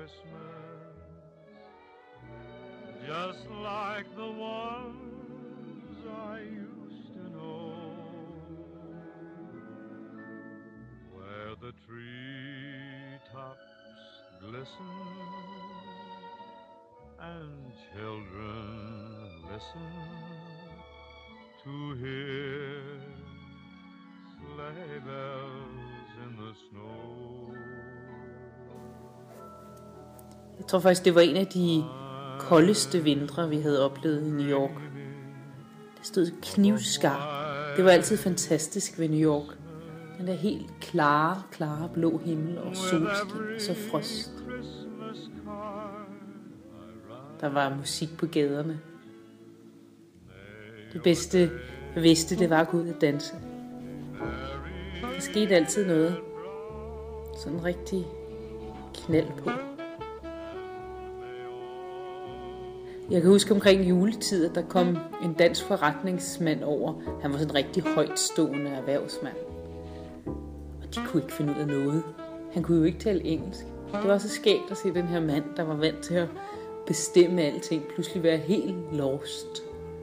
Christmas, just like the ones I used to know, where the treetops glisten and children listen to hear sleigh bells in the snow. Jeg tror faktisk, det var en af de koldeste vintre, vi havde oplevet i New York. Det stod knivskarpt. Det var altid fantastisk ved New York. Den der helt klare blå himmel og solskin og så frost. Der var musik på gaderne. Det bedste, jeg vidste, det var at gå ud og danse. Der skete altid noget. Sådan rigtig knald på. Jeg kan huske omkring juletid, at der kom en dansk forretningsmand over. Han var sådan en rigtig højtstående erhvervsmand. Og de kunne ikke finde ud af noget. Han kunne jo ikke tale engelsk. Det var så skægt at se den her mand, der var vant til at bestemme alting, pludselig være helt lost.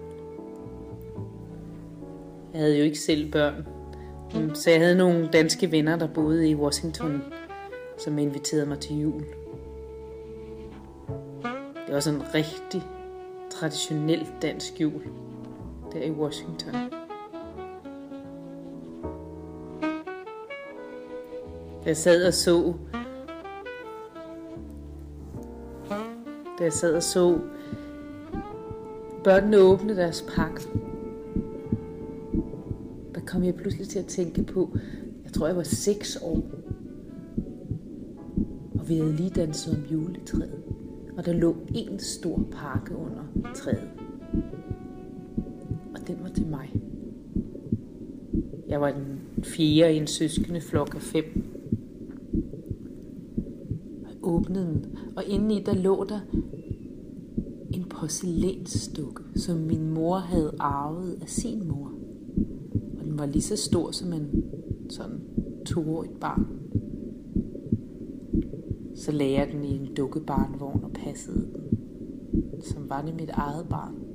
Jeg havde jo ikke selv børn, så jeg havde nogle danske venner, der boede i Washington, som inviterede mig til jul. Det var sådan en rigtig traditionelt dansk jul, der i Washington. Da jeg sad og så børnene åbne deres pakke, der kom jeg pludselig til at tænke på, jeg tror jeg var 6 år, og vi havde lige danset om juletræet, og der lå en stor pakke under træet, og den var til mig. Jeg var den 4. i en søskende flok af 5. Jeg åbnede den, og indeni der lå der en porcelænsdukke, som min mor havde arvet af sin mor. Og den var lige så stor som en sådan 2-årigt barn. Så lagde jeg den i en dukkebarnevogn og passede den, som var det mit eget barn.